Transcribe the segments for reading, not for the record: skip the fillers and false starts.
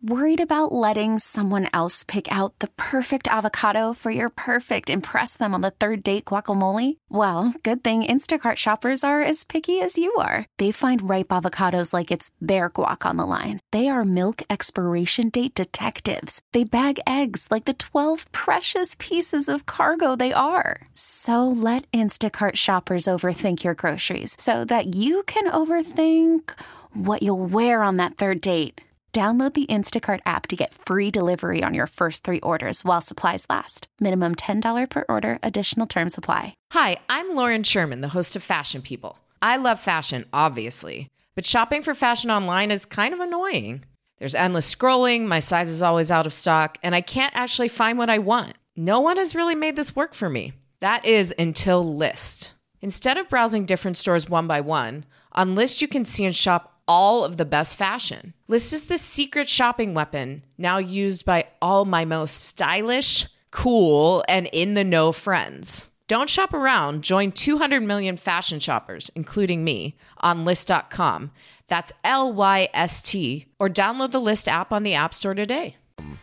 Worried about letting someone else pick out the perfect avocado for your perfect impress them on the third date guacamole? Well, good thing Instacart shoppers are as picky as you are. They find ripe avocados like it's their guac on the line. They are milk expiration date detectives. They bag eggs like the 12 precious pieces of cargo they are. So let Instacart shoppers overthink your groceries so that you can overthink what you'll wear on that third date. Download the Instacart app to get free delivery on your first 3 orders while supplies last. Minimum $10 per order. Additional terms apply. Hi, I'm Lauren Sherman, the host of Fashion People. I love fashion, obviously, but shopping for fashion online is kind of annoying. There's endless scrolling, my size is always out of stock, and I can't actually find what I want. No one has really made this work for me. That is until Lyst. Instead of browsing different stores one by one, on Lyst you can see and shop all of the best fashion. Lyst is the secret shopping weapon now used by all my most stylish, cool, and in-the-know friends. Don't shop around. Join 200 million fashion shoppers, including me, on Lyst.com. That's Lyst, or download the Lyst app on the App Store today.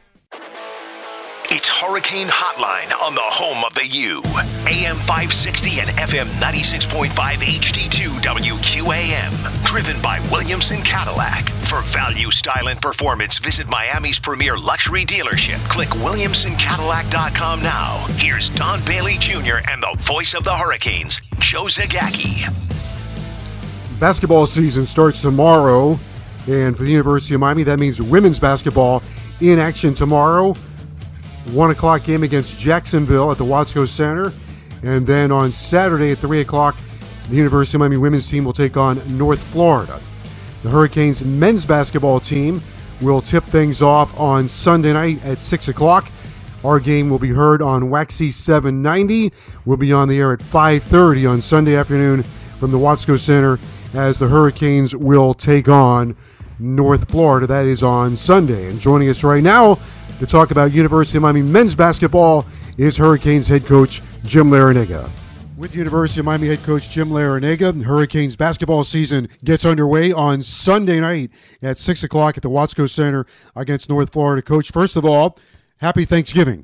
It's Hurricane Hotline on the home of the U. AM 560 and FM 96.5 HD2 WQAM. Driven by Williamson Cadillac. For value, style, and performance, visit Miami's premier luxury dealership. Click WilliamsonCadillac.com now. Here's Don Bailey Jr. and the voice of the Hurricanes, Joe Zagacki. Basketball season starts tomorrow, and for the University of Miami, that means women's basketball in action tomorrow. 1 o'clock game against Jacksonville at the Watsco Center. And then on Saturday at 3 o'clock, the University of Miami women's team will take on North Florida. The Hurricanes men's basketball team will tip things off on Sunday night at 6 o'clock. Our game will be heard on Waxy 790. We'll be on the air at 5:30 on Sunday afternoon from the Watsco Center as the Hurricanes will take on North Florida. That is on Sunday. And joining us right now to talk about University of Miami men's basketball is Hurricanes head coach Jim Larrañaga. With University of Miami head coach Jim Larrañaga, Hurricanes basketball season gets underway on Sunday night at 6 o'clock at the Watsco Center against North Florida. Coach, first of all, happy Thanksgiving.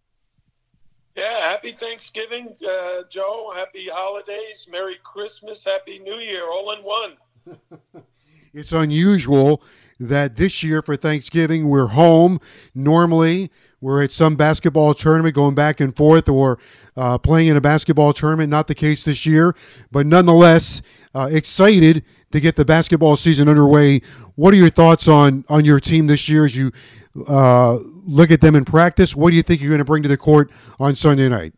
Yeah, happy Thanksgiving, Joe. Happy holidays, Merry Christmas, Happy New Year, all in one. It's unusual that this year for Thanksgiving we're home. Normally we're at some basketball tournament going back and forth or playing in a basketball tournament. Not the case this year, but nonetheless excited to get the basketball season underway. What are your thoughts on your team this year as you look at them in practice? What do you think you're going to bring to the court on Sunday night?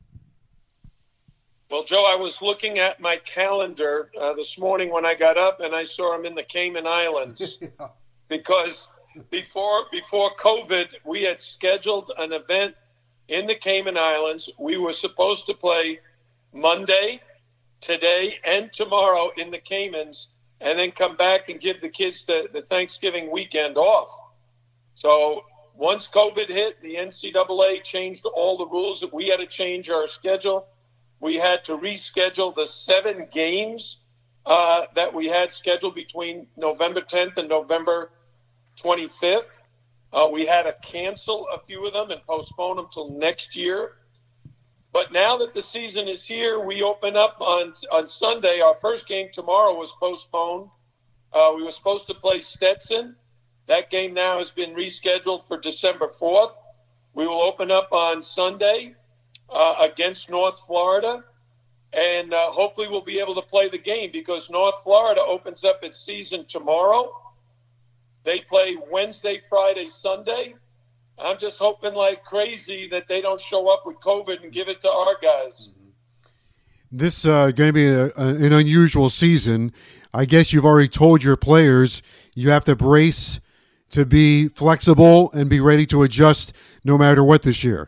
Well, Joe, I was looking at my calendar this morning when I got up, and I saw I'm in the Cayman Islands. Yeah. Because before COVID, we had scheduled an event in the Cayman Islands. We were supposed to play Monday, today, and tomorrow in the Caymans, and then come back and give the kids the Thanksgiving weekend off. So once COVID hit, the NCAA changed all the rules. We had to change our schedule. We had to reschedule the 7 games that we had scheduled between November 10th and November 25th. We had to cancel a few of them and postpone them till next year. But now that the season is here, we open up on Sunday. Our first game tomorrow was postponed. We were supposed to play Stetson. That game now has been rescheduled for December 4th. We will open up on Sunday against North Florida. And hopefully we'll be able to play the game because North Florida opens up its season tomorrow. They play Wednesday, Friday, Sunday. I'm just hoping like crazy that they don't show up with COVID and give it to our guys. This is going to be an unusual season. I guess you've already told your players you have to brace to be flexible and be ready to adjust no matter what this year.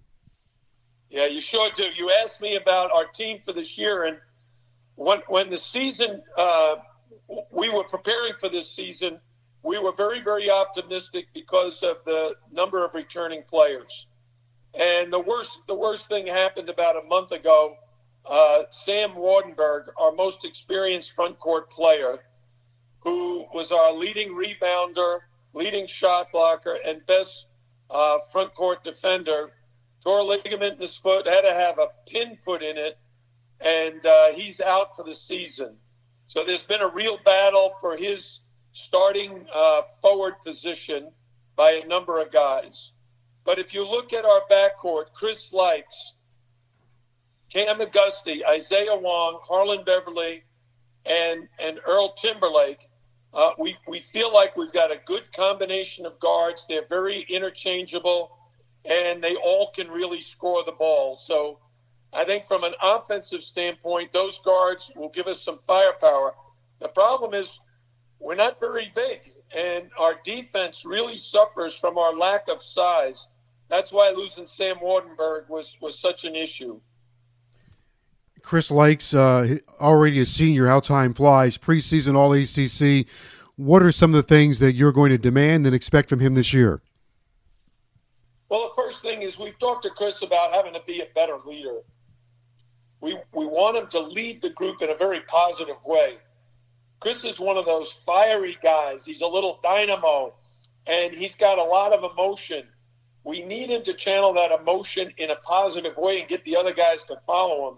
Yeah, you sure do. You asked me about our team for this year, and when the season, we were preparing for this season, we were very, very optimistic because of the number of returning players. And the worst thing happened about a month ago. Sam Wardenberg, our most experienced front court player, who was our leading rebounder, leading shot blocker, and best front court defender. Tore a ligament in his foot, had to have a pin put in it, and he's out for the season. So there's been a real battle for his starting forward position by a number of guys. But if you look at our backcourt, Chris Lykes, Cam Auguste, Isaiah Wong, Harlan Beverly, and Earl Timberlake, we feel like we've got a good combination of guards. They're very interchangeable, and they all can really score the ball. So I think from an offensive standpoint, those guards will give us some firepower. The problem is we're not very big, and our defense really suffers from our lack of size. That's why losing Sam Wardenberg was such an issue. Chris Lykes, already a senior, how time flies, preseason All-ACC. What are some of the things that you're going to demand and expect from him this year? Well, the first thing is we've talked to Chris about having to be a better leader. We want him to lead the group in a very positive way. Chris is one of those fiery guys. He's a little dynamo, and he's got a lot of emotion. We need him to channel that emotion in a positive way and get the other guys to follow him.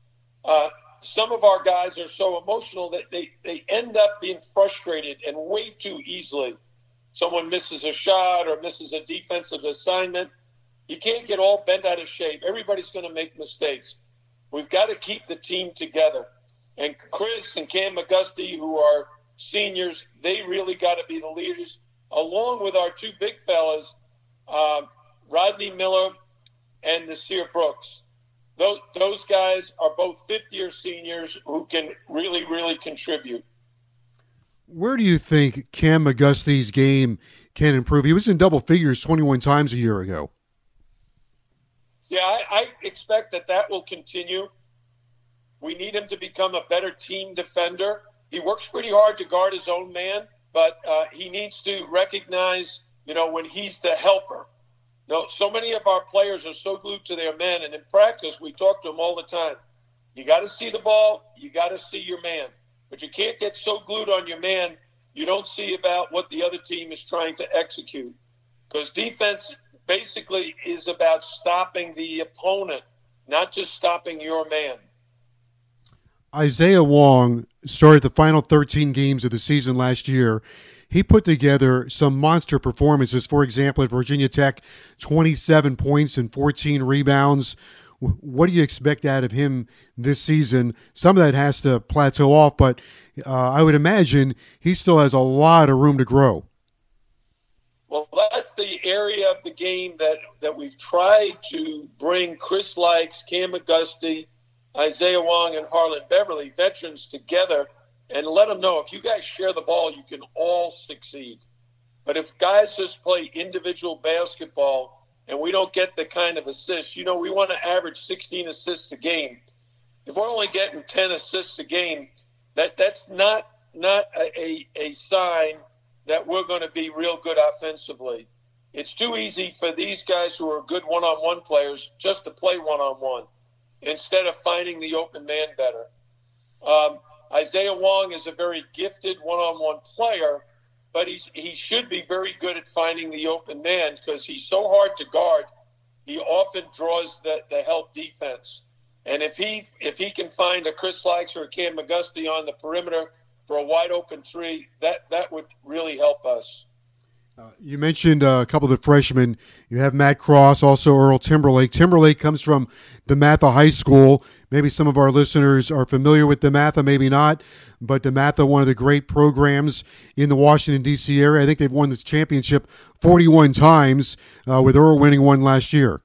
Some of our guys are so emotional that they end up being frustrated and way too easily. Someone misses a shot or misses a defensive assignment. You can't get all bent out of shape. Everybody's going to make mistakes. We've got to keep the team together. And Chris and Cam Auguste, who are seniors, they really got to be the leaders, along with our two big fellas, Rodney Miller and Nasir Brooks. Those guys are both fifth-year seniors who can really, really contribute. Where do you think Cam Auguste's game can improve? He was in double figures 21 times a year ago. Yeah, I expect that will continue. We need him to become a better team defender. He works pretty hard to guard his own man, but he needs to recognize, when he's the helper. So many of our players are so glued to their men, and in practice, we talk to them all the time. You got to see the ball. You got to see your man. But you can't get so glued on your man, you don't see about what the other team is trying to execute. Because defense basically is about stopping the opponent, not just stopping your man. Isaiah Wong started the final 13 games of the season last year. He put together some monster performances. For example, at Virginia Tech, 27 points and 14 rebounds. What do you expect out of him this season? Some of that has to plateau off, but I would imagine he still has a lot of room to grow. Well, that's the area of the game that we've tried to bring Chris Lykes, Cam Auguste, Isaiah Wong, and Harlan Beverly, veterans, together and let them know if you guys share the ball, you can all succeed. But if guys just play individual basketball and we don't get the kind of assists, we want to average 16 assists a game. If we're only getting 10 assists a game, that's not a sign that we're going to be real good offensively. It's too easy for these guys who are good one-on-one players just to play one-on-one instead of finding the open man better. Isaiah Wong is a very gifted one-on-one player, but he should be very good at finding the open man because he's so hard to guard. He often draws the help defense. And if he can find a Chris Lykes or a Cam Auguste on the perimeter for a wide open three, that would really help us. You mentioned a couple of the freshmen. You have Matt Cross, also Earl Timberlake. Timberlake comes from DeMatha High School. Maybe some of our listeners are familiar with DeMatha, maybe not. But DeMatha, one of the great programs in the Washington, D.C. area. I think they've won this championship 41 times, with Earl winning one last year.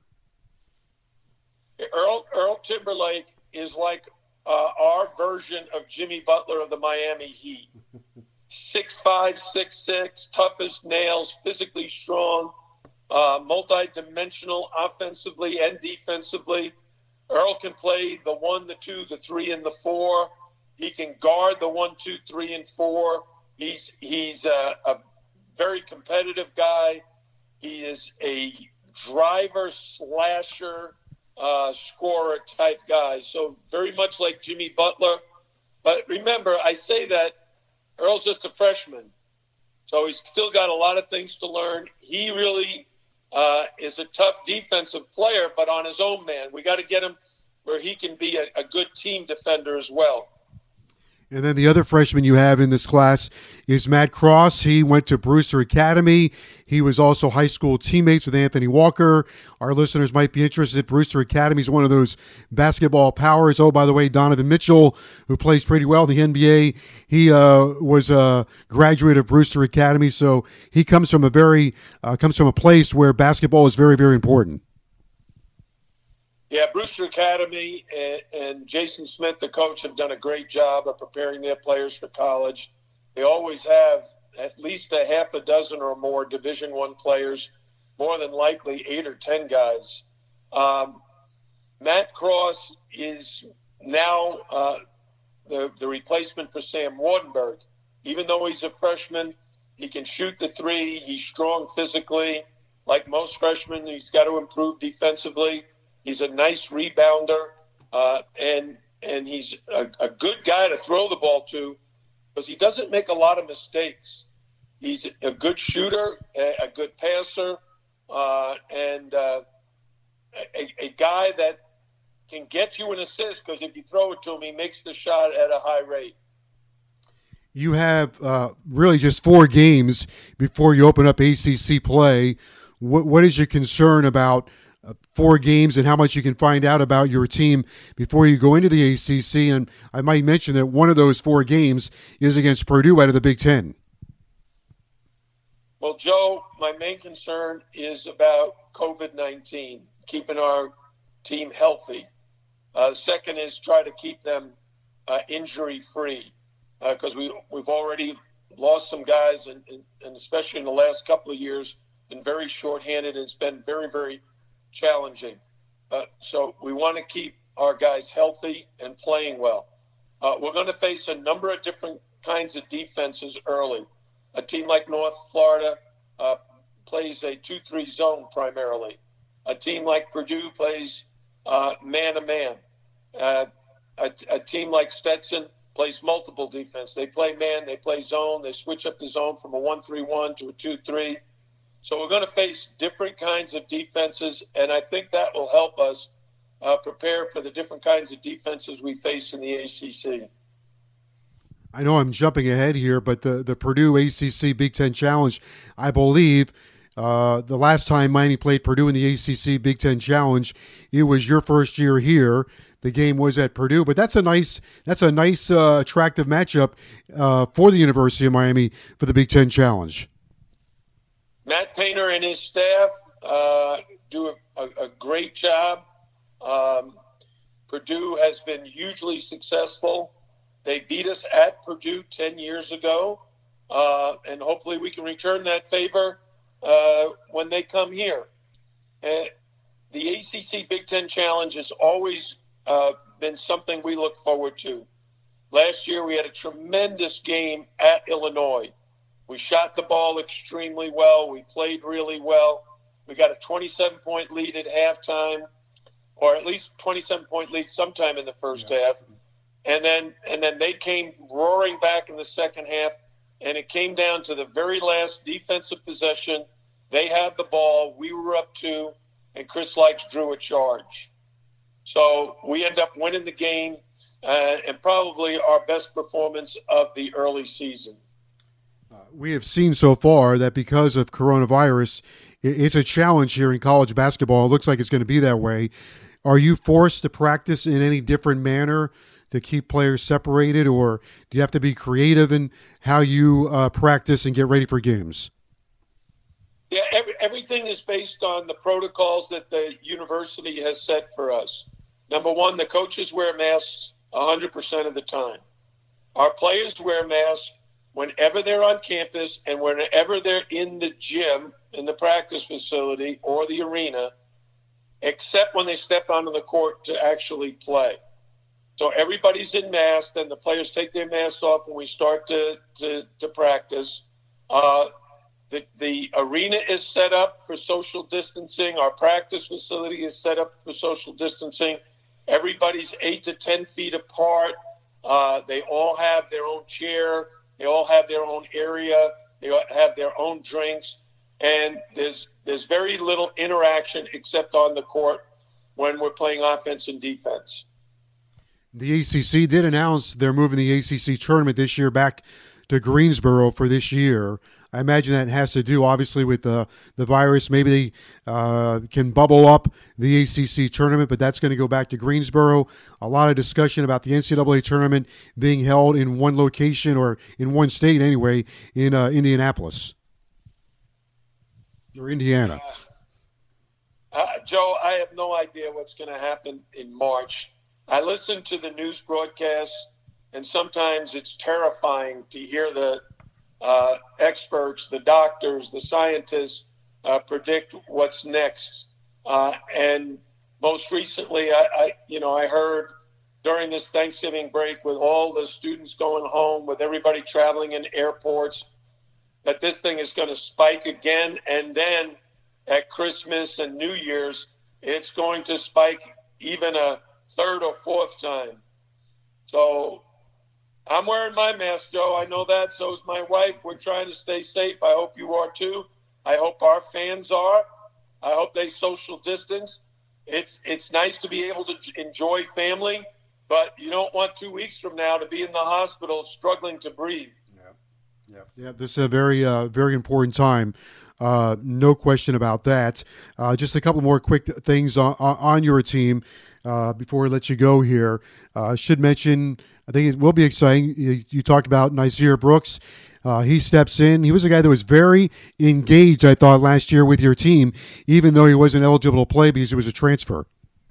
Earl Timberlake is like our version of Jimmy Butler of the Miami Heat. 6'5", 6'6", tough as nails, physically strong, multi-dimensional offensively and defensively. Earl can play the 1, the 2, the 3, and the 4. He can guard the 1, 2, 3, and 4. He's a very competitive guy. He is a driver, slasher, scorer type guy. So very much like Jimmy Butler. But remember, I say that Earl's just a freshman. So he's still got a lot of things to learn. He really is a tough defensive player, but on his own, man. We got to get him where he can be a good team defender as well. And then the other freshman you have in this class is Matt Cross. He went to Brewster Academy. He was also high school teammates with Anthony Walker. Our listeners might be interested. Brewster Academy is one of those basketball powers. Oh, by the way, Donovan Mitchell, who plays pretty well in the NBA, he was a graduate of Brewster Academy. So he comes from a place where basketball is very, very important. Yeah, Brewster Academy and Jason Smith, the coach, have done a great job of preparing their players for college. They always have at least a half a dozen or more Division I players, more than likely 8 or 10 guys. Matt Cross is now the replacement for Sam Wardenberg. Even though he's a freshman, he can shoot the three. He's strong physically. Like most freshmen, he's got to improve defensively. He's a nice rebounder, and he's a good guy to throw the ball to because he doesn't make a lot of mistakes. He's a good shooter, a good passer, and a guy that can get you an assist because if you throw it to him, he makes the shot at a high rate. You have really just 4 games before you open up ACC play. What is your concern about 4 games and how much you can find out about your team before you go into the ACC? And I might mention that one of those 4 games is against Purdue out of the Big Ten. Well, Joe, my main concern is about COVID-19, keeping our team healthy. The second is try to keep them injury-free because we've already lost some guys, and especially in the last couple of years, been very shorthanded, and it's been very, very challenging. So we want to keep our guys healthy and playing well. We're going to face a number of different kinds of defenses early. A team like North Florida plays a 2-3 zone primarily. A team like Purdue plays man-to-man. A team like Stetson plays multiple defense. They play man, they play zone, they switch up the zone from a 1-3-1 to a 2-3. So we're going to face different kinds of defenses, and I think that will help us prepare for the different kinds of defenses we face in the ACC. I know I'm jumping ahead here, but the Purdue ACC Big Ten Challenge, I believe, the last time Miami played Purdue in the ACC Big Ten Challenge, it was your first year here. The game was at Purdue, but that's a nice attractive matchup for the University of Miami for the Big Ten Challenge. Matt Painter and his staff do a great job. Purdue has been hugely successful. They beat us at Purdue 10 years ago, and hopefully we can return that favor when they come here. The ACC Big Ten Challenge has always been something we look forward to. Last year we had a tremendous game at Illinois. We shot the ball extremely well. We played really well. We got a 27-point lead at halftime, or at least 27-point lead sometime in the first half. And then they came roaring back in the second half, and it came down to the very last defensive possession. They had the ball. We were up 2, and Chris Lykes drew a charge. So we end up winning the game, and probably our best performance of the early season. We have seen so far that because of coronavirus, it's a challenge here in college basketball. It looks like it's going to be that way. Are you forced to practice in any different manner to keep players separated, or do you have to be creative in how you practice and get ready for games? Yeah, everything is based on the protocols that the university has set for us. Number one, the coaches wear masks 100% of the time. Our players wear masks whenever they're on campus and whenever they're in the gym, in the practice facility or the arena, except when they step onto the court to actually play. So everybody's in masks, then the players take their masks off when we start to practice. The arena is set up for social distancing. Our practice facility is set up for social distancing. Everybody's 8 to 10 feet apart. They all have their own chair. They all have their own area. They have their own drinks, and there's very little interaction except on the court when we're playing offense and defense. The ACC did announce they're moving the ACC tournament this year back to Greensboro for this year. I imagine that has to do, obviously, with the virus. Maybe they can bubble up the ACC tournament, but that's going to go back to Greensboro. A lot of discussion about the NCAA tournament being held in one location, or in one state anyway, in Indianapolis or Indiana. Joe, I have no idea what's going to happen in March. I listen to the news broadcasts, and sometimes it's terrifying to hear the experts, the doctors, the scientists predict what's next. And most recently, I heard during this Thanksgiving break, with all the students going home, with everybody traveling in airports, that this thing is going to spike again. And then at Christmas and New Year's, it's going to spike even a third or fourth time. So I'm wearing my mask, Joe. I know that. So is my wife. We're trying to stay safe. I hope you are too. I hope our fans are. I hope they social distance. It's nice to be able to enjoy family, but you don't want 2 weeks from now to be in the hospital struggling to breathe. Yeah. This is a very, very important time. No question about that. Just a couple more quick things on your team before we let you go here. Should mention, I think it will be exciting. You talked about Nysier Brooks. He steps in. He was a guy that was very engaged, I thought, last year with your team, even though he wasn't eligible to play because it was a transfer.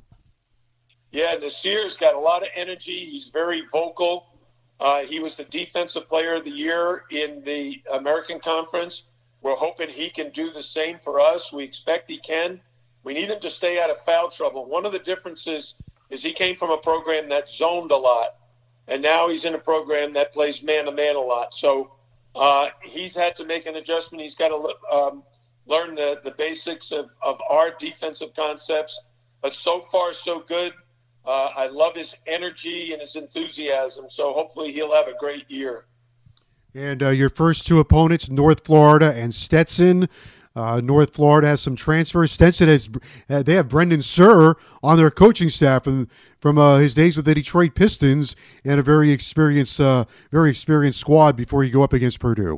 Yeah, Nasir's got a lot of energy. He's very vocal. He was the Defensive Player of the Year in the American Conference. We're hoping he can do the same for us. We expect he can. We need him to stay out of foul trouble. One of the differences is he came from a program that zoned a lot, and now he's in a program that plays man-to-man a lot. So he's had to make an adjustment. He's got to learn the basics of our defensive concepts. But so far, so good. I love his energy and his enthusiasm, so hopefully he'll have a great year. And your first two opponents, North Florida and Stetson. North Florida has some transfers. Stetson they have Brendan Surr on their coaching staff from his days with the Detroit Pistons, and a very experienced squad before you go up against Purdue.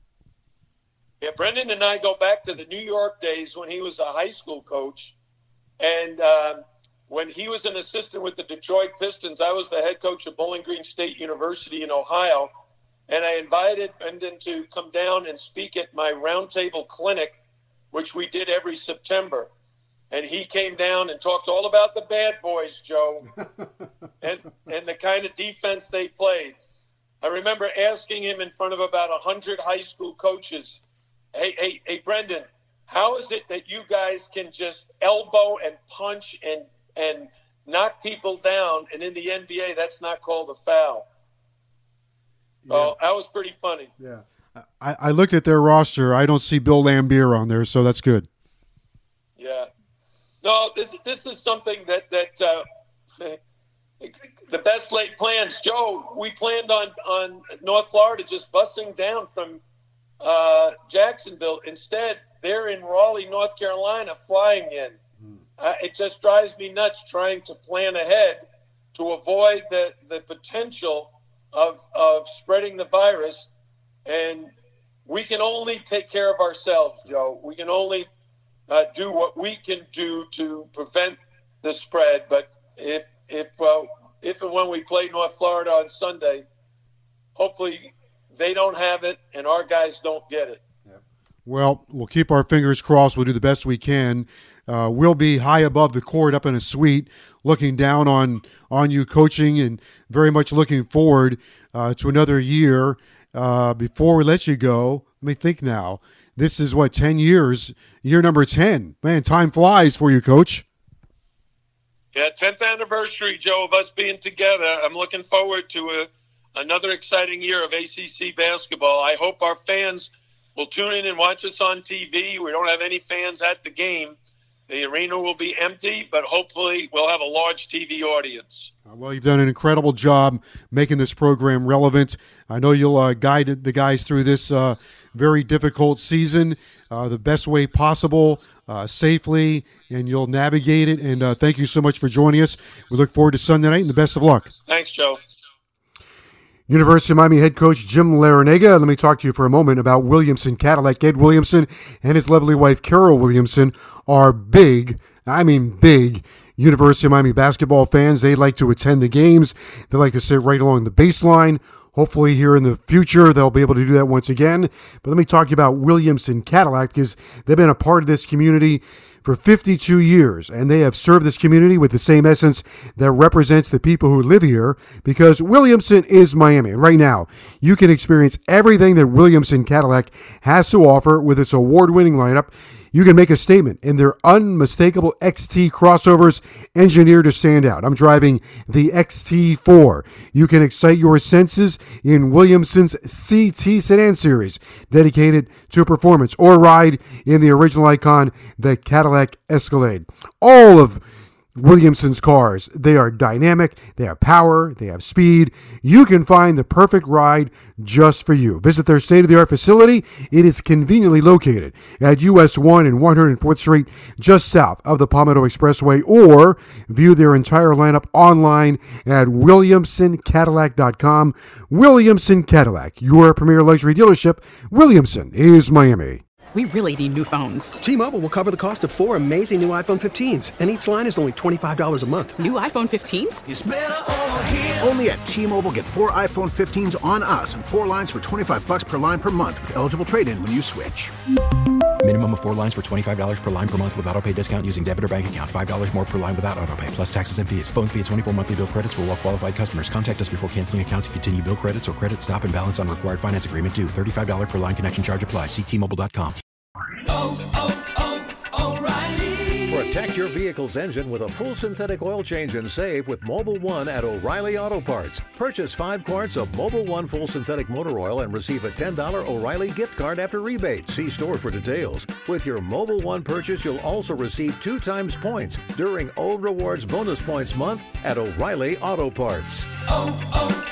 Yeah, Brendan and I go back to the New York days when he was a high school coach, and when he was an assistant with the Detroit Pistons, I was the head coach of Bowling Green State University in Ohio, and I invited Brendan to come down and speak at my roundtable clinic, which we did every September. And he came down and talked all about the bad boys, Joe, and the kind of defense they played. I remember asking him in front of about 100 high school coaches, hey, Brendan, how is it that you guys can just elbow and punch and knock people down, and in the NBA, that's not called a foul? So that was pretty funny. Yeah. I looked at their roster. I don't see Bill Laimbeer on there, so that's good. Yeah. No, this is something that the best laid plans. Joe, we planned on North Florida just busting down from Jacksonville. Instead, they're in Raleigh, North Carolina, flying in. It just drives me nuts trying to plan ahead to avoid the potential of spreading the virus, and we can only take care of ourselves, Joe. We can only do what we can do to prevent the spread. But if and when we play North Florida on Sunday, hopefully they don't have it and our guys don't get it. Well, we'll keep our fingers crossed. We'll do the best we can. We'll be high above the court up in a suite looking down on you coaching, and very much looking forward to another year. Before we let you go, let me think now. This is, 10 years, year number 10. Man, time flies for you, Coach. Yeah, 10th anniversary, Joe, of us being together. I'm looking forward to another exciting year of ACC basketball. I hope our fans will tune in and watch us on TV. We don't have any fans at the game. The arena will be empty, but hopefully we'll have a large TV audience. Well, you've done an incredible job making this program relevant. I know you'll guide the guys through this very difficult season the best way possible, safely, and you'll navigate it. And thank you so much for joining us. We look forward to Sunday night, and the best of luck. Thanks, Joe. University of Miami head coach Jim Larrañaga. Let me talk to you for a moment about Williamson Cadillac. Ed Williamson and his lovely wife Carol Williamson are big University of Miami basketball fans. They like to attend the games. They like to sit right along the baseline. Hopefully here in the future they'll be able to do that once again. But let me talk to you about Williamson Cadillac, because they've been a part of this community for 52 years, and they have served this community with the same essence that represents the people who live here, because Williamson is Miami. And right now, you can experience everything that Williamson Cadillac has to offer with its award-winning lineup. You can make a statement in their unmistakable XT crossovers engineered to stand out. I'm driving the XT4. You can excite your senses in Williamson's CT sedan series, dedicated to performance, or ride in the original icon, the Cadillac Escalade. All of Williamson's cars, they are dynamic, they have power, they have speed. You can find the perfect ride just for you. Visit their state-of-the-art facility. It is conveniently located at US 1 and 104th Street, just south of the Palmetto Expressway, or view their entire lineup online at WilliamsonCadillac.com. Williamson Cadillac, your premier luxury dealership. Williamson is Miami. We really need new phones. T-Mobile will cover the cost of 4 amazing new iPhone 15s, and each line is only $25 a month. New iPhone 15s? It's better over here. Only at T-Mobile, get 4 iPhone 15s on us and 4 lines for $25 per line per month with eligible trade-in when you switch. Minimum of 4 lines for $25 per line per month with autopay discount using debit or bank account. $5 more per line without autopay, plus taxes and fees. Phone fee at 24 monthly bill credits for well-qualified customers. Contact us before canceling account to continue bill credits or credit stop and balance on required finance agreement due. $35 per line connection charge applies. See T-Mobile.com. O'Reilly. Protect your vehicle's engine with a full synthetic oil change and save with Mobil 1 at O'Reilly Auto Parts. Purchase 5 quarts of Mobil 1 full synthetic motor oil and receive a $10 O'Reilly gift card after rebate. See store for details. With your Mobil 1 purchase, you'll also receive 2 times points during O Rewards Bonus Points Month at O'Reilly Auto Parts.